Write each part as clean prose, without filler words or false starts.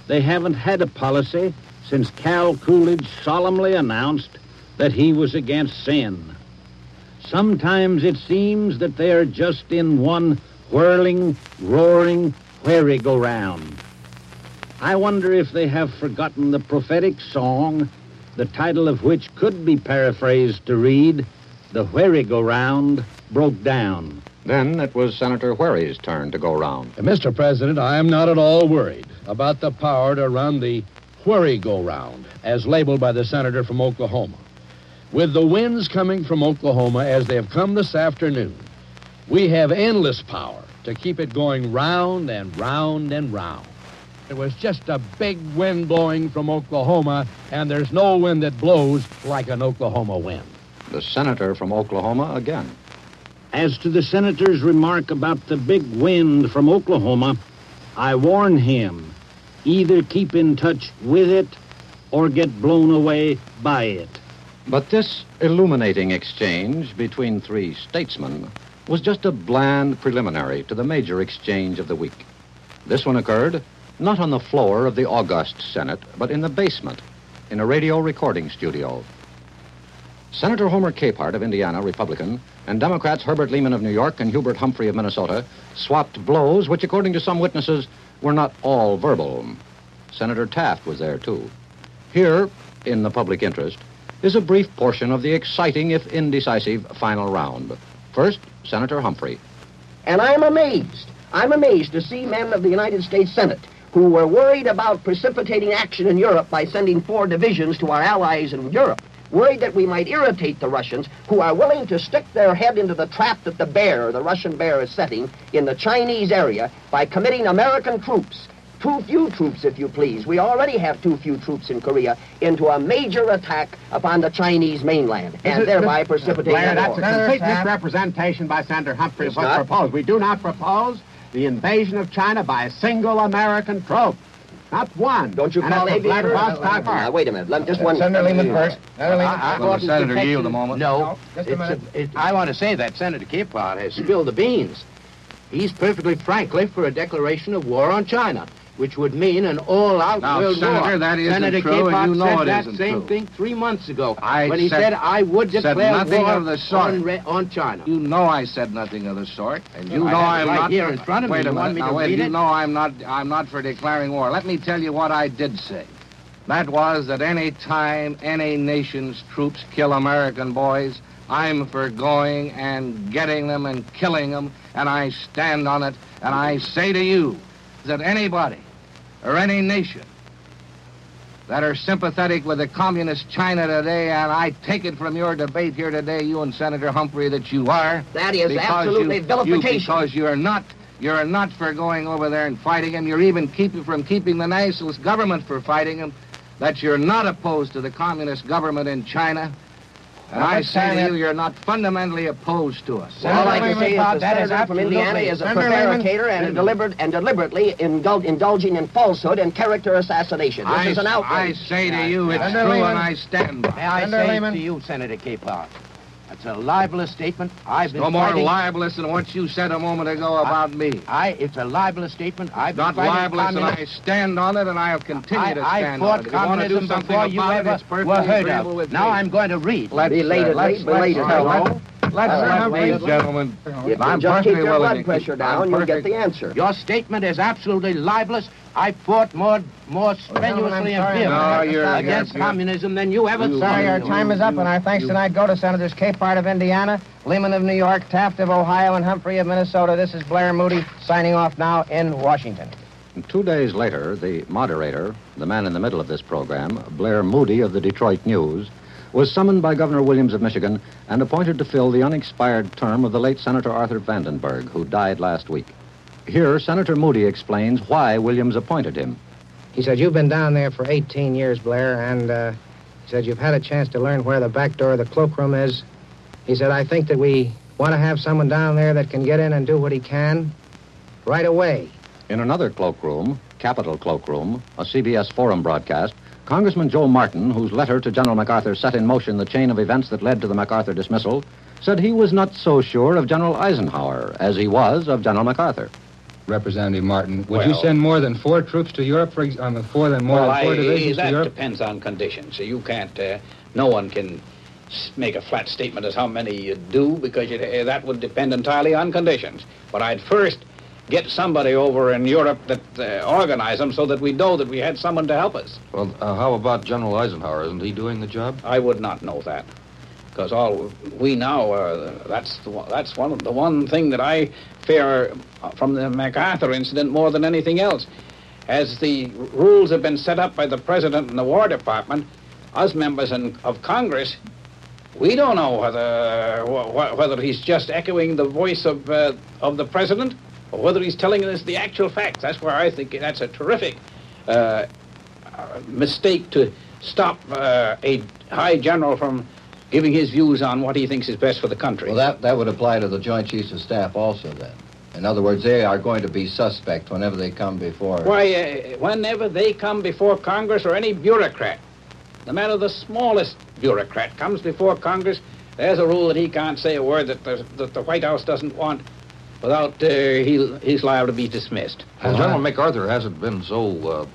they haven't had a policy since Cal Coolidge solemnly announced that he was against sin. Sometimes it seems that they are just in one whirling, roaring merry-go-round. I wonder if they have forgotten the prophetic song, the title of which could be paraphrased to read, "The Wherry-Go-Round Broke Down." Then it was Senator Wherry's turn to go round. Mr. President, I am not at all worried about the power to run the wherry-go-round, as labeled by the senator from Oklahoma. With the winds coming from Oklahoma as they have come this afternoon, we have endless power to keep it going round and round and round. It was just a big wind blowing from Oklahoma, and there's no wind that blows like an Oklahoma wind. The senator from Oklahoma again. As to the senator's remark about the big wind from Oklahoma, I warn him, either keep in touch with it or get blown away by it. But this illuminating exchange between three statesmen was just a bland preliminary to the major exchange of the week. This one occurred not on the floor of the august Senate, but in the basement, in a radio recording studio. Senator Homer Capehart of Indiana, Republican, and Democrats Herbert Lehman of New York and Hubert Humphrey of Minnesota swapped blows which, according to some witnesses, were not all verbal. Senator Taft was there, too. Here, in the public interest, is a brief portion of the exciting, if indecisive, final round. First, Senator Humphrey. And I'm amazed to see men of the United States Senate who were worried about precipitating action in Europe by sending 4 divisions to our allies in Europe, worried that we might irritate the Russians, who are willing to stick their head into the trap that the Russian bear is setting in the Chinese area by committing American troops, too few troops, if you please, we already have too few troops in Korea, into a major attack upon the Chinese mainland, and thereby precipitating Blair, a that's war. a complete misrepresentation by Senator Humphrey of It's what's not. proposed. We do not propose the invasion of China by a single American troop. Not one. Don't you And call as for aviators? Vladivostok, Now, wait a minute. Just one. Senator Lehman first. Senator Lehman. Will the senator yield a moment? No. Just a minute. I want to say that Senator Capehart has spilled the beans. He's perfectly frankly for a declaration of war on China, which would mean an all-out Now, world Senator, war. that isn't Senator true, and Capehart you know said it that isn't same true. thing 3 months ago I when he said- said I would said declare nothing war of the sort. on China. You know I said nothing of the sort, and you I know have it I'm right not. here in front of me. Wait a You want minute. me Now to wait. read You it? know I'm not for declaring war. Let me tell you what I did say. That was that any time any nation's troops kill American boys, I'm for going and getting them and killing them, and I stand on it. And I say to you that anybody or any nation that are sympathetic with the communist China today, and I take it from your debate here today, you and Senator Humphrey, that you are. That is because absolutely vilification. Because you're not for going over there and fighting him. You're even keeping the nationalist government for fighting him. That you're not opposed to the communist government in China. And I say to you, you're not fundamentally opposed to us. All I can say is the That is senator from Indiana is a prevaricator and deliberately indulging in falsehood and character assassination. This is an I outrage. say to you, it's Senator true, Lehman. and I stand by. May I Senator say Lehman. to you, Senator Capehart, that's a libelous statement. I've been No more fighting... libelous than what you said a moment ago about me. It's a libelous statement. I've been Not fighting libelous, and I communism. stand on it, and I'll continue to I stand on fought it. If you want to do communism something before you about it, ever it's perfectly were heard agreeable of. with Now me. I'm going to read. Belatedly, hello. Ladies and gentlemen, If you I'm just keep perfectly your willing blood to- pressure I'm down, you'll get perfect- the answer. Your statement is absolutely libelous. I fought more strenuously and sorry. vehemently No, you're- against you're- communism than you ever You- saw. Sorry, our time is up, and our thanks tonight go to Senators Capehart of Indiana, Lehman of New York, Taft of Ohio, and Humphrey of Minnesota. This is Blair Moody signing off now in Washington. 2 days later, the moderator, the man in the middle of this program, Blair Moody of the Detroit News, was summoned by Governor Williams of Michigan and appointed to fill the unexpired term of the late Senator Arthur Vandenberg, who died last week. Here, Senator Moody explains why Williams appointed him. He said, you've been down there for 18 years, Blair, and he said, you've had a chance to learn where the back door of the cloakroom is. He said, I think that we want to have someone down there that can get in and do what he can right away. In another cloakroom, Capitol Cloakroom, a CBS Forum broadcast, Congressman Joe Martin, whose letter to General MacArthur set in motion the chain of events that led to the MacArthur dismissal, said he was not so sure of General Eisenhower as he was of General MacArthur. Representative Martin. Would you Well- send more than 4 troops to Europe, more than 4 divisions to that Europe? depends on conditions. So you can't, no one can make a flat statement as how many you do, because that would depend entirely on conditions. But I'd first get somebody over in Europe that organize them so that we know that we had someone to help us. Well, how about General Eisenhower? Isn't he doing the job? I would not know that, because all we know, that's the one thing that I fear from the MacArthur incident more than anything else. As the rules have been set up by the President and the War Department, us members of Congress, we don't know whether he's just echoing the voice of the President or whether he's telling us the actual facts. That's where I think that's a terrific mistake to stop a high general from giving his views on what he thinks is best for the country. Well, that would apply to the Joint Chiefs of Staff also, then. In other words, they are going to be suspect whenever they come before... Why, whenever they come before Congress or any bureaucrat, no matter the smallest bureaucrat comes before Congress, there's a rule that he can't say a word that the White House doesn't want without he's liable to be dismissed. Well, General MacArthur hasn't been so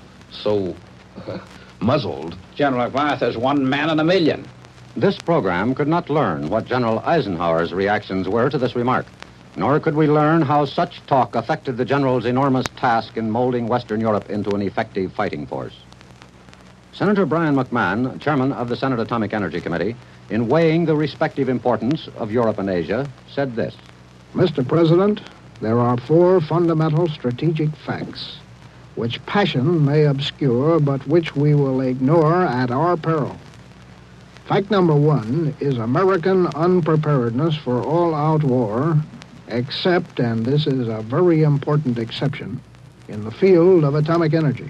muzzled. General MacArthur's one man in a million. This program could not learn what General Eisenhower's reactions were to this remark, nor could we learn how such talk affected the general's enormous task in molding Western Europe into an effective fighting force. Senator Brian McMahon, chairman of the Senate Atomic Energy Committee, in weighing the respective importance of Europe and Asia, said this. Mr. President, there are 4 fundamental strategic facts which passion may obscure, but which we will ignore at our peril. Fact number 1 is American unpreparedness for all-out war, except, and this is a very important exception, in the field of atomic energy.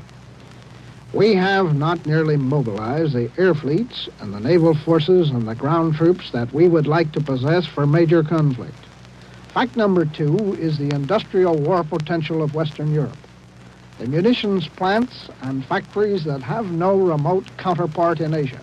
We have not nearly mobilized the air fleets and the naval forces and the ground troops that we would like to possess for major conflict. Fact number 2 is the industrial war potential of Western Europe. The munitions plants and factories that have no remote counterpart in Asia.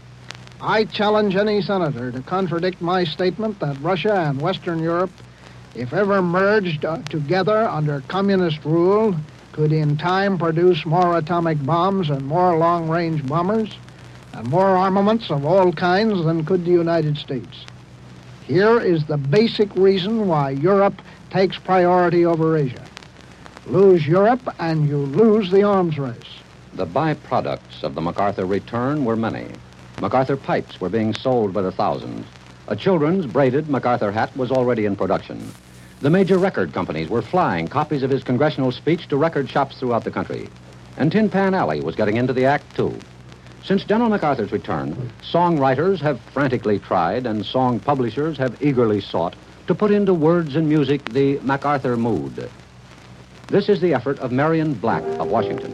I challenge any senator to contradict my statement that Russia and Western Europe, if ever merged together under communist rule, could in time produce more atomic bombs and more long-range bombers and more armaments of all kinds than could the United States. Here is the basic reason why Europe takes priority over Asia. Lose Europe and you lose the arms race. The byproducts of the MacArthur return were many. MacArthur pipes were being sold by the thousands. A children's braided MacArthur hat was already in production. The major record companies were flying copies of his congressional speech to record shops throughout the country. And Tin Pan Alley was getting into the act, too. Since General MacArthur's return, songwriters have frantically tried and song publishers have eagerly sought to put into words and music the MacArthur mood. This is the effort of Marion Black of Washington.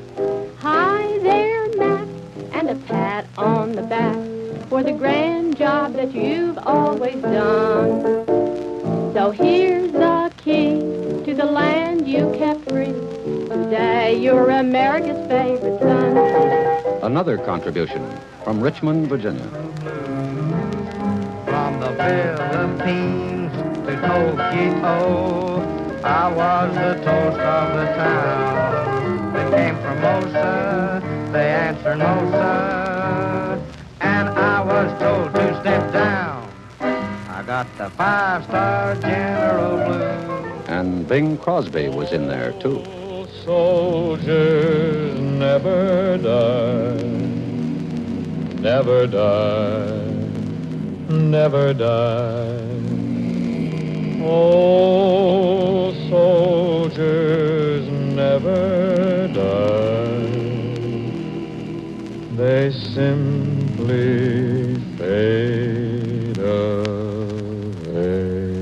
Hi there, Mac, and a pat on the back for the grand job that you've always done. So here's the key to the land you kept free. Today you're America's favorite son. Another contribution from Richmond, Virginia. From the Philippines to Tokyo, I was the toast of the town. They came from Formosa, they answered no, sir, and I was told to step down. I got the 5-star General Blue. And Bing Crosby was in there, too. Soldiers never die, never die, never die. Oh, soldiers never die. They simply fade away.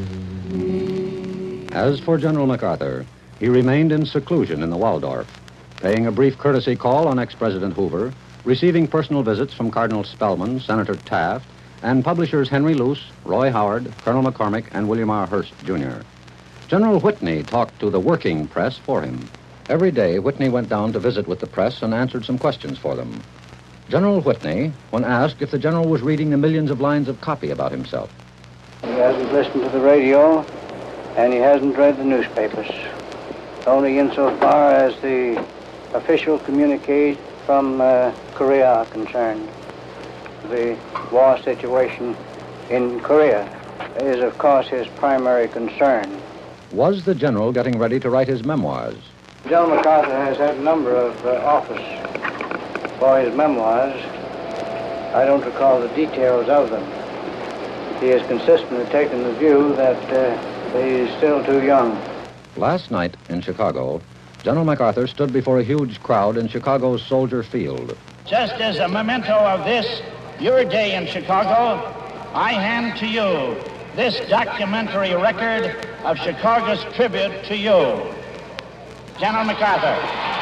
As for General MacArthur, he remained in seclusion in the Waldorf, paying a brief courtesy call on ex-President Hoover, receiving personal visits from Cardinal Spellman, Senator Taft, and publishers Henry Luce, Roy Howard, Colonel McCormick, and William R. Hearst, Jr. General Whitney talked to the working press for him. Every day, Whitney went down to visit with the press and answered some questions for them. General Whitney, when asked if the general was reading the millions of lines of copy about himself. He hasn't listened to the radio, and he hasn't read the newspapers. only insofar as the official communiques from Korea are concerned. The war situation in Korea is, of course, his primary concern. Was the general getting ready to write his memoirs? General MacArthur has had a number of offers for his memoirs. I don't recall the details of them. He has consistently taken the view that he's still too young. Last night in Chicago, General MacArthur stood before a huge crowd in Chicago's Soldier Field. Just as a memento of this, your day in Chicago, I hand to you this documentary record of Chicago's tribute to you. General MacArthur.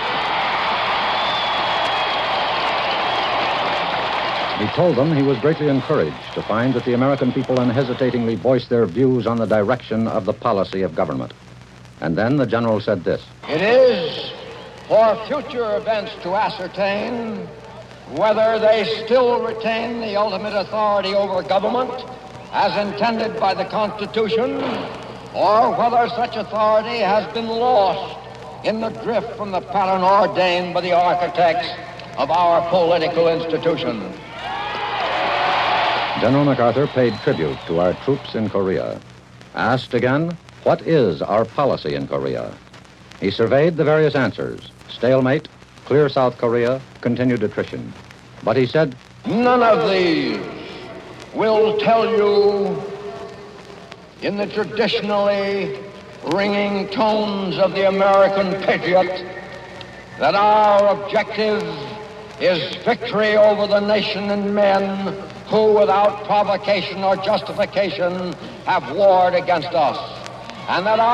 He told them he was greatly encouraged to find that the American people unhesitatingly voiced their views on the direction of the policy of government. And then the general said this. It is for future events to ascertain whether they still retain the ultimate authority over government as intended by the Constitution, or whether such authority has been lost in the drift from the pattern ordained by the architects of our political institution. General MacArthur paid tribute to our troops in Korea. Asked again, what is our policy in Korea? He surveyed the various answers. Stalemate, clear South Korea, continued attrition. But he said, none of these will tell you in the traditionally ringing tones of the American patriot that our objective is victory over the nation and men who, without provocation or justification, have warred against us. And that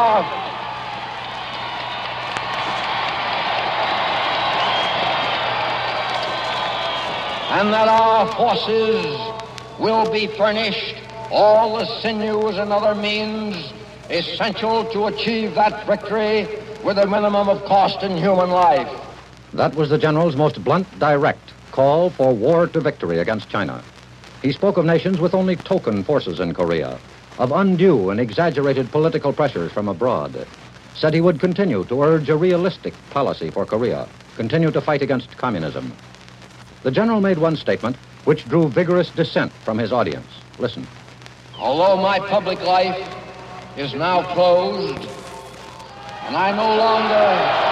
our forces will be furnished all the sinews and other means essential to achieve that victory with a minimum of cost in human life. That was the general's most blunt, direct call for war to victory against China. He spoke of nations with only token forces in Korea, of undue and exaggerated political pressures from abroad, said he would continue to urge a realistic policy for Korea, continue to fight against communism. The general made one statement which drew vigorous dissent from his audience. Listen. Although my public life is now closed, and I no longer...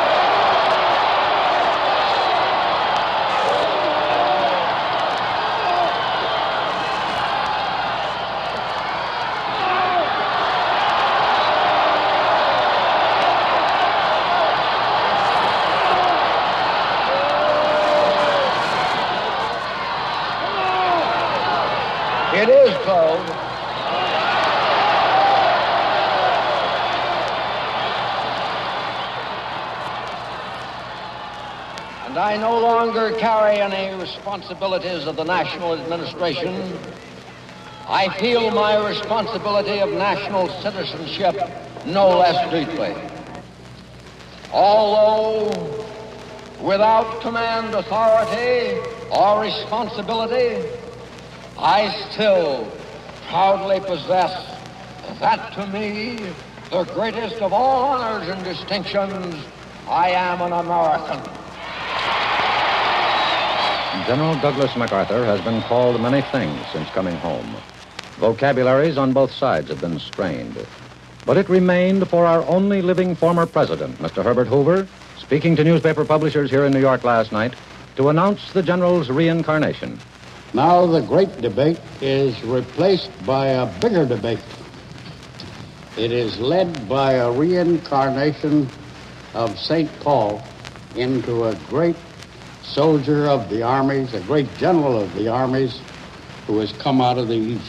It is closed. And I no longer carry any responsibilities of the national administration. I feel my responsibility of national citizenship no less deeply. Although without command authority or responsibility, I still proudly possess that to me, the greatest of all honors and distinctions. I am an American. General Douglas MacArthur has been called many things since coming home. Vocabularies on both sides have been strained. But it remained for our only living former president, Mr. Herbert Hoover, speaking to newspaper publishers here in New York last night, to announce the general's reincarnation. Now the great debate is replaced by a bigger debate. It is led by a reincarnation of St. Paul into a great soldier of the armies, a great general of the armies who has come out of the East.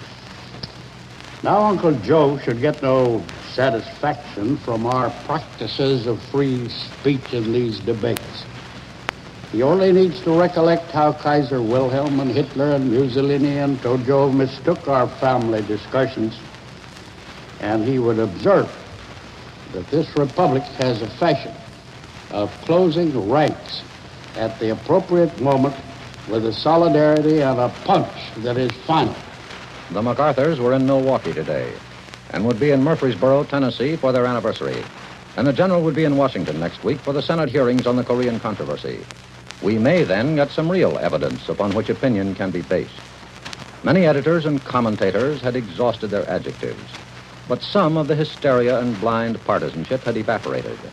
Now Uncle Joe should get no satisfaction from our practices of free speech in these debates. He only needs to recollect how Kaiser Wilhelm and Hitler and Mussolini and Tojo mistook our family discussions, and he would observe that this republic has a fashion of closing ranks at the appropriate moment with a solidarity and a punch that is final. The MacArthurs were in Milwaukee today and would be in Murfreesboro, Tennessee for their anniversary. and the general would be in Washington next week for the Senate hearings on the Korean controversy. We may then get some real evidence upon which opinion can be based. Many editors and commentators had exhausted their adjectives, but some of the hysteria and blind partisanship had evaporated.